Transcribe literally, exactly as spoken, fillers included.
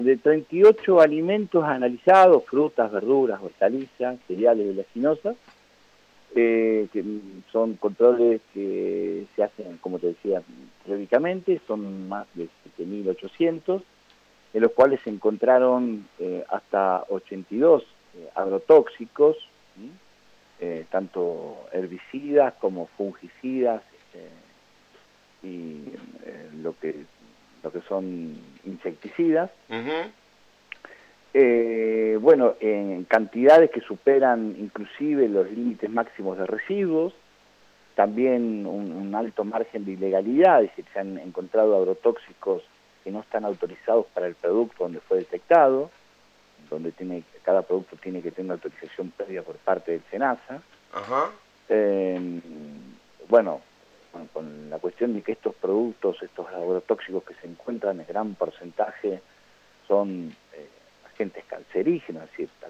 De treinta y ocho alimentos analizados, frutas, verduras, hortalizas, cereales y oleaginosas, eh, que son controles que se hacen, como te decía, periódicamente, son más de siete mil ochocientos, en los cuales se encontraron eh, hasta ochenta y dos eh, agrotóxicos, ¿sí? eh, tanto herbicidas como fungicidas, este, y eh, lo que lo que son insecticidas. Uh-huh. Eh, bueno, en cantidades que superan inclusive los límites máximos de residuos, también un, un alto margen de ilegalidad, es decir, se han encontrado agrotóxicos que no están autorizados para el producto donde fue detectado, donde tiene, cada producto tiene que tener una autorización previa por parte del SENASA. Ajá. Eh, bueno, con, con la cuestión de que estos productos, estos agrotóxicos que se encuentran en gran porcentaje son eh, agentes cancerígenos, es decir,